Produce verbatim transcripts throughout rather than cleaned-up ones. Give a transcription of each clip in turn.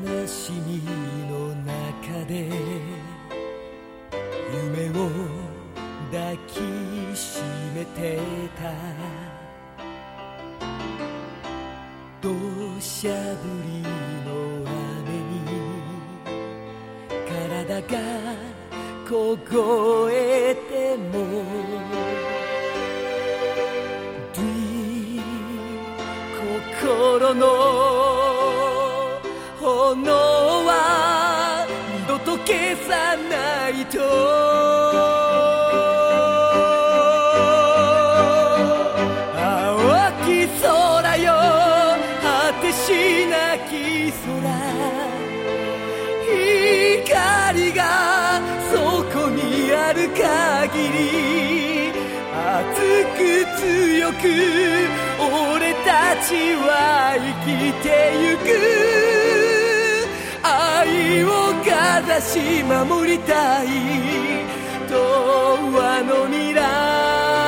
悲しみの中で夢を抱きしめてた。土砂降りの雨に体が凍えても心の炎は二度と消さないと。青き空よ果てしなき空、光がそこにある限り熱く強く俺たちは生きてゆく。愛をかざし守りたい永遠の未来。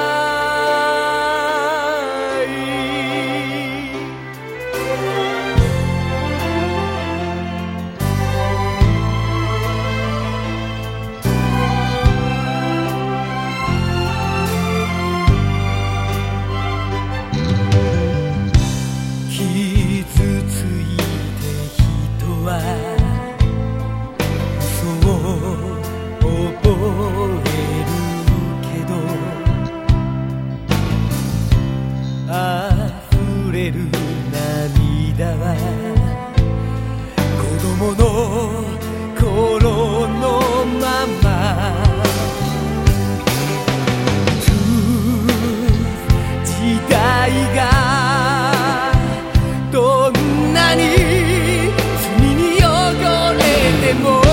涙は子供の頃のまま。時代がどんなに罪に汚れても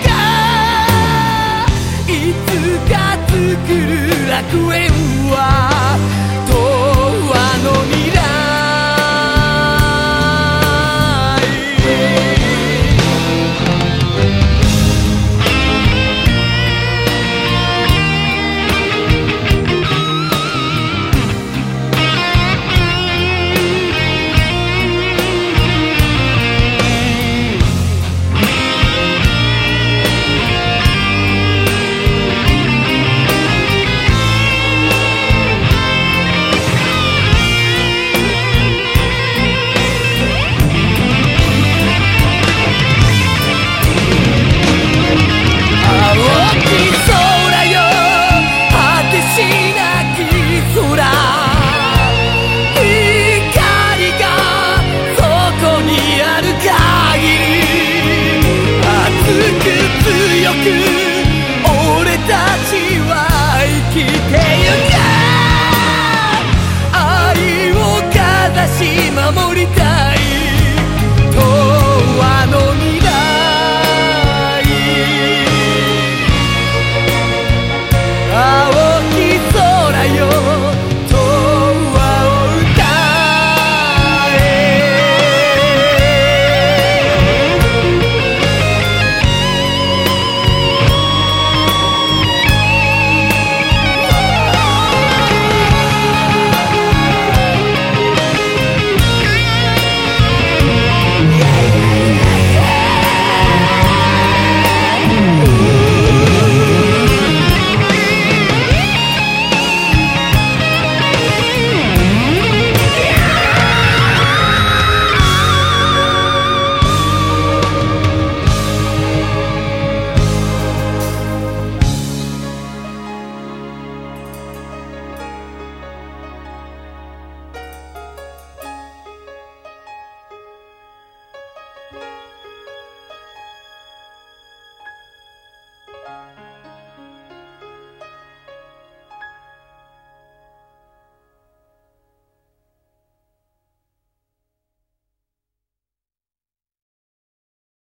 楽園は